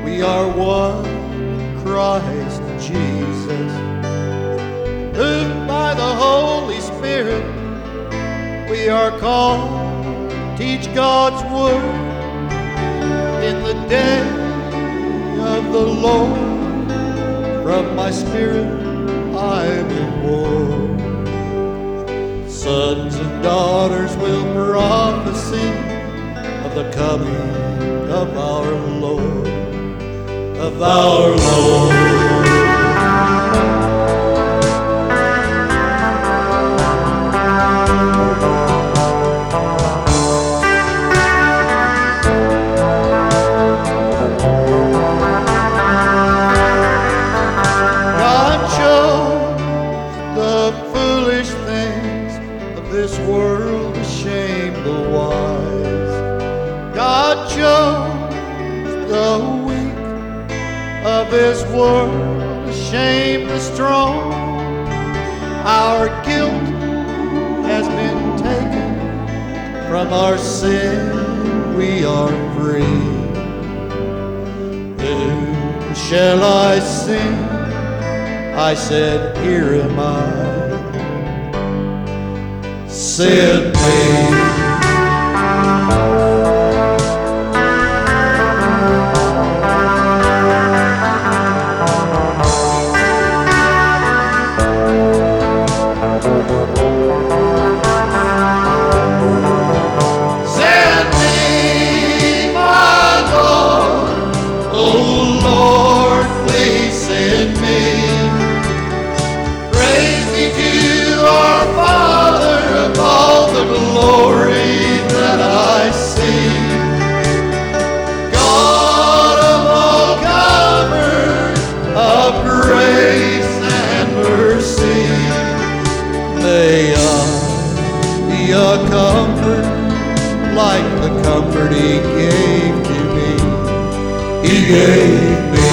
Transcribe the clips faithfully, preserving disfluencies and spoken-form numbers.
We are one in Christ Jesus. Moved by the Holy Spirit, we are called to teach God's word in the day of the Lord. From my spirit I will war. Sons and daughters will prophesy of the coming of our Lord, of our Lord. This world to shame the wise. God chose the weak of this world to shame the strong. Our guilt has been taken from our sin, we are free. Who shall I sing? I said, here am I. Send me. Send me, my Lord. Oh Lord, please send me. Praise be to our Father, all the glory that I see. God of all comfort, of grace and mercy, may I be a comfort like the comfort He gave to me. He gave me.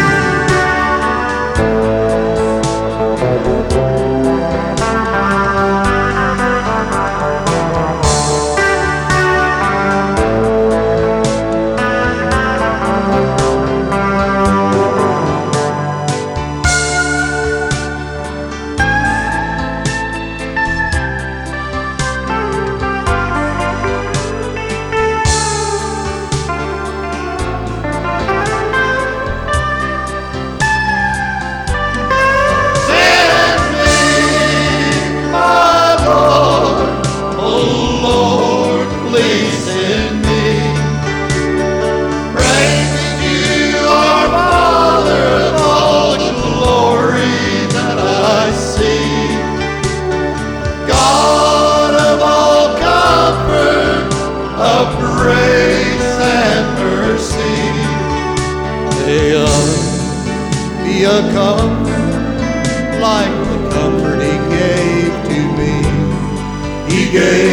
Be a comfort like the comfort He gave to me. He gave